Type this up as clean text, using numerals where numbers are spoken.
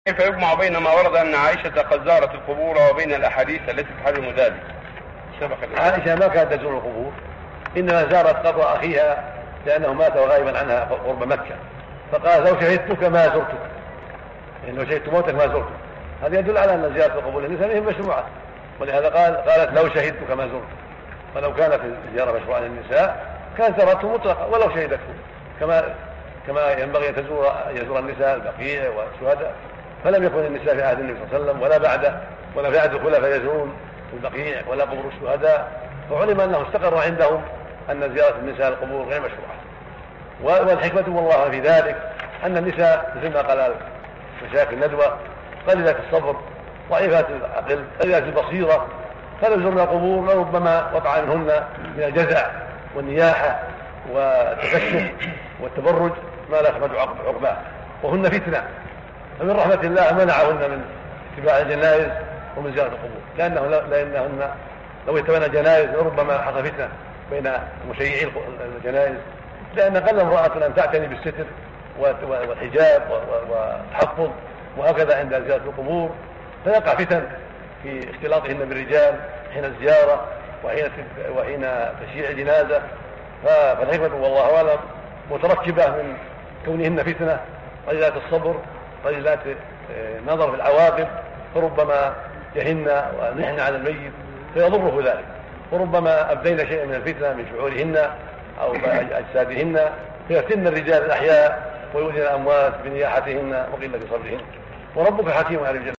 كيف يجمع بين ما ورد أن عائشة قد زارت القبور وبين الأحاديث التي تحرم ذلك؟ عائشة ما كانت تزور القبور، إنما زارت قبر أخيها لأنه مات غائبا عنها قرب مكة، فقال لو شهدتك ما زرتك، يعني لو شهدت موتك ما زرتك. هذا يدل على أن زيارة القبور للنساء هي مشروعة، ولهذا قالت لو شهدتك ما زرتك. فلو كانت الزيارة مشروعة للنساء كانت زارته مطلقة ولو شهدته، كما ينبغي أن يزور النساء البقيع والشهداء. فلم يكن النساء في عهد النبي صلى الله عليه وسلم ولا بعده ولا في عهد الخلفاء يزورون البقيع ولا قبور الشهداء، فعلم أنه استقر عندهم أن زيارة النساء القبور غير مشروعة. والحكمة والله في ذلك أن النساء مثل ما قال مشايخ الندوة قليلات الصبر ضعيفات العقل قليلات البصيرة، فلو زرنا القبور لربما وقع منهن من الجزع والنياحة والتكشف والتبرج ما لا يحمد عقباه، وهن فتنة. فمن رحمة الله منعهن من اتباع الجنائز ومن زيارة القبور، لأنهن لو يتبنى الجنائز لربما حصل فتنة بين مشيعي الجنائز، لأن قل امرأة أن تعتني بالستر والحجاب والتحفظ وهكذا عند زيارة القبور، فيقع فتن في اختلاطهن بالرجال حين الزيارة وحين تشييع الجنازة. فالحكمة والله أعلم متركبة من كونهن فتنة قليلات الصبر قليلات نظر في العواقب، فربما جهن ونحن على الميت فيضره ذلك، وربما أبدين شيئا من الفتنة من شعورهن أو أجسادهن فيفتن الرجال الأحياء ويؤذن الأموات بنياحتهن وقلة صبرهن. وربك حكيم على الجنة.